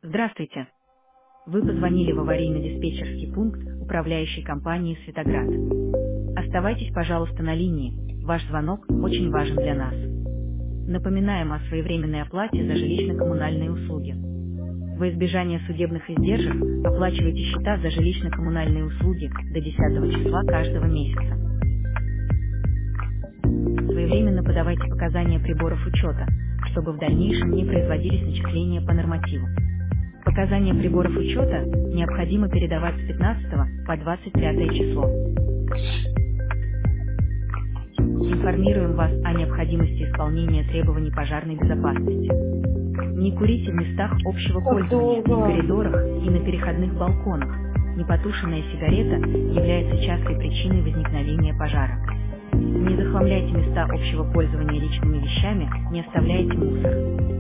Здравствуйте. Вы позвонили в аварийно-диспетчерский пункт управляющей компании «Светоград». Оставайтесь, пожалуйста, на линии. Ваш звонок очень важен для нас. Напоминаем о своевременной оплате за жилищно-коммунальные услуги. Во избежание судебных издержек оплачивайте счета за жилищно-коммунальные услуги до 10 числа каждого месяца. Своевременно подавайте показания приборов учета, чтобы в дальнейшем не производились начисления по нормативу. Показания приборов учета необходимо передавать с 15 по 25 число. Информируем вас о необходимости исполнения требований пожарной безопасности. Не курите в местах общего пользования, в коридорах и на переходных балконах. Непотушенная сигарета является частой причиной возникновения пожара. Не захламляйте места общего пользования личными вещами, не оставляйте мусор.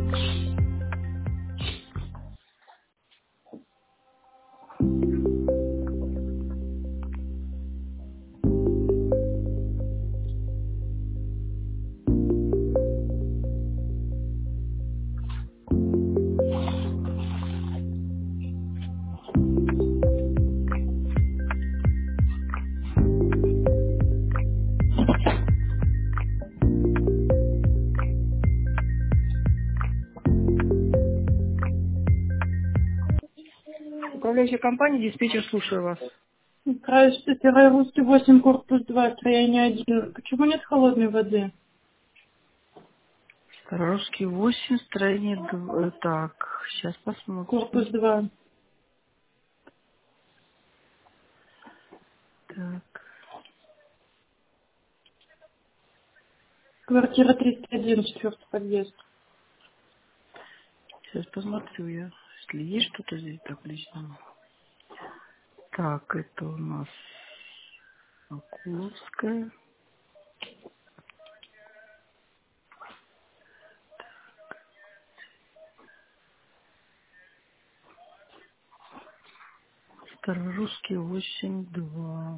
Управляющая компания, диспетчер, слушаю вас. Край Штатера Русский 8, корпус 2, строение 1. Почему нет холодной воды? Старорусский 8, строение 2. Так, сейчас посмотрим. Корпус 2. Так, Квартира 301, четвертый подъезд. сейчас посмотрю я, если есть что-то здесь табличное. Так, это у нас Окуловская. Старорусский 8-2.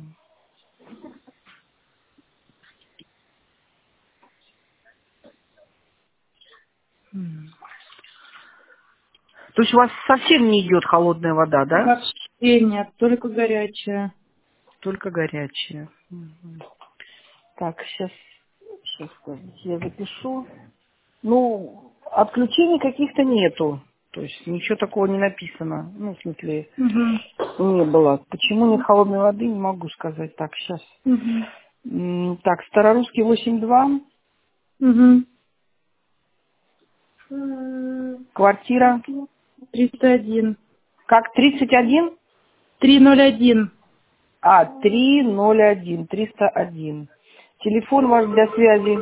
То есть у вас совсем не идет холодная вода, да? Вообще нет, только горячая. Только горячая. Так, сейчас, я запишу. Ну, отключений каких-то нету. То есть ничего такого не написано. Ну, в смысле, Угу. не было. Почему нет холодной воды, не могу сказать. Так, сейчас. Угу. Так, Старорусский 8-2. Угу. Квартира. 301. Как, 31? 301. 301, 301. Телефон ваш для связи.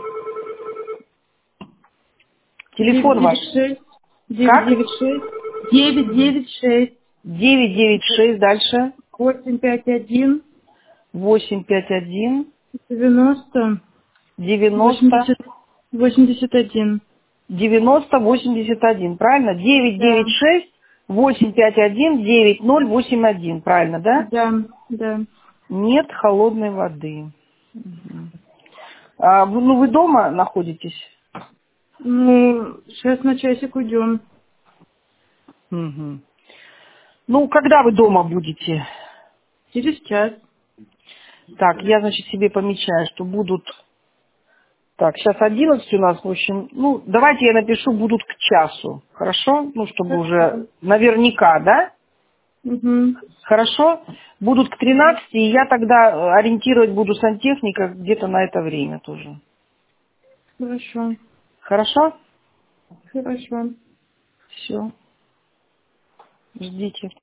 Телефон ваш. 996. Как? 996. 996. 996, дальше. 851. 851 90. 90 80. 81. 90 81, правильно? Да. 996 851 9081, правильно, да? Да. Да. Нет холодной воды. Вы дома находитесь? Ну, сейчас на часик уйдем. Мгм. Ну, когда вы дома будете? Через час. Так, я, значит, себе помечаю, что будут... Так, сейчас 11 у нас, в общем... Ну, давайте я напишу, будут к часу. Хорошо? Ну, чтобы уже Хорошо. наверняка, да? Угу. Хорошо? Будут к 13, и я тогда ориентировать буду сантехника где-то на это время тоже. Хорошо. Хорошо? Хорошо. Все. Ждите.